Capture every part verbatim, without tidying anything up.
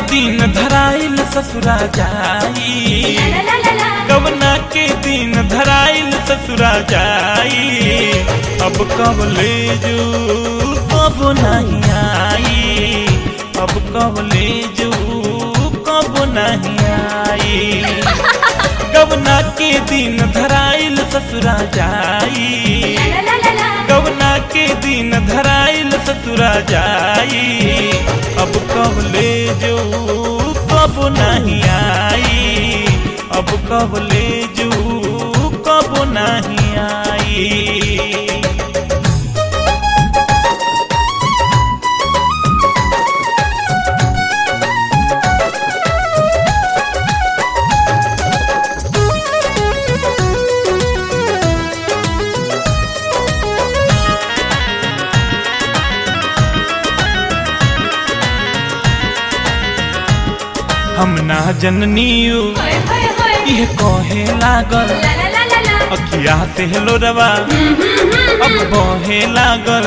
दिन धराइल ससुरा जाई, गवना के दिन धराइल ससुरा जाई। अब कब ले जू कब नहीं आई, अब कब ले जू कब नहीं आई। गवना के दिन धराइल ससुरा जाई, गवना के दिन धराइल ससुरा जाई। अब कब ले जो कब नहीं आई, अब कब ले जो कब नहीं आई। हम ना जननियो यह कहे लागल, अखिया से हेलो रवा अब बहे लागल।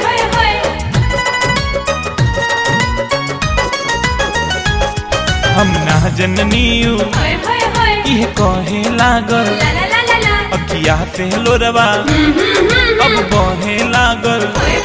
हम ना जननियो यह कहे लागल, अखिया से हेलो रवा अब बहे लागल।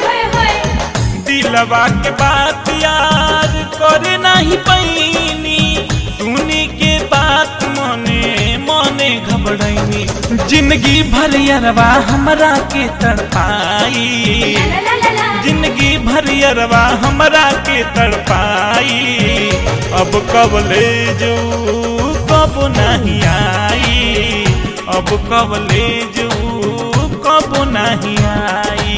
दिलवा के बात यार करे नहीं पैनी, सुनी के बात मने मने घबराइनी। जिंदगी भर यरवा हमरा के तड़पाई, जिंदगी भर यरवा हमरा के तड़पाई। अब कब ले जो कब नहीं आई, अब कब ले जो कब नहीं आई।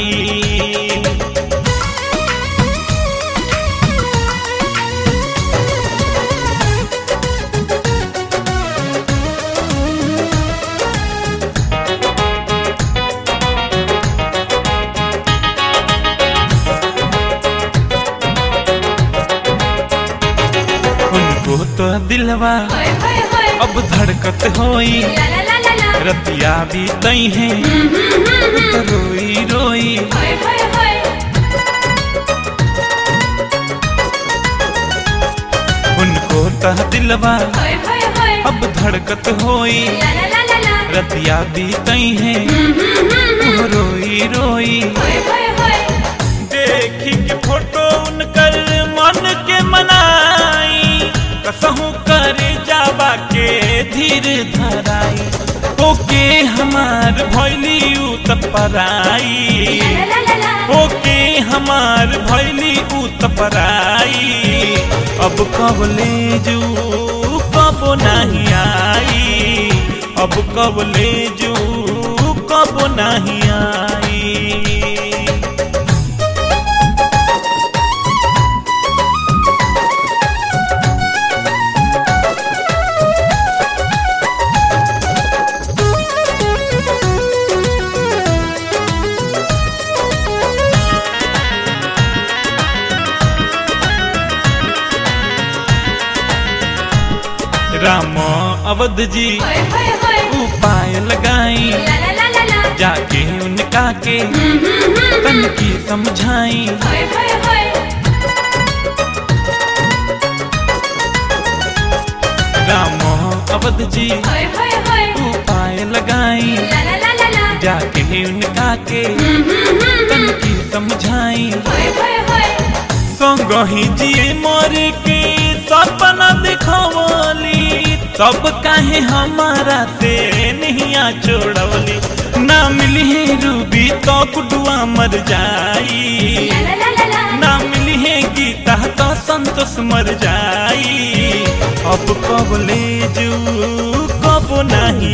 तो दिलवा अब धड़कत होई, रतिया भी तई है तो रोई रोई। उनको तो दिलवा अब धड़कत होई, रतिया भी तई है तो रोई रोई। देखी के फोटो उनकर मन के मनाई, कसहू करे जावा के धीर धराई। ओके हमार भैली उतपराई, ओके हमार भैली उतपराई। अब कब ले जू कब नहीं आई, अब कब ले जू कब नहीं आई। राम अवध जी उपाय लगाई, जाके उनका के तन की समझाई। राम अवध जी उपाय लगाई, जाके उनका के तन की समझाई। संग ही जिए मोरे के सपना दिखवली, तब काहे हमारा से नहिया छोड़वली। ना मिली है रूबी तो कुडुआ मर जाई, ना मिली है गीता तो संतोष मर जाई। अब कब ले जू कब नहीं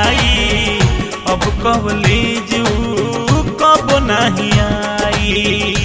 आई, अब कब ले जू कब नहीं आई।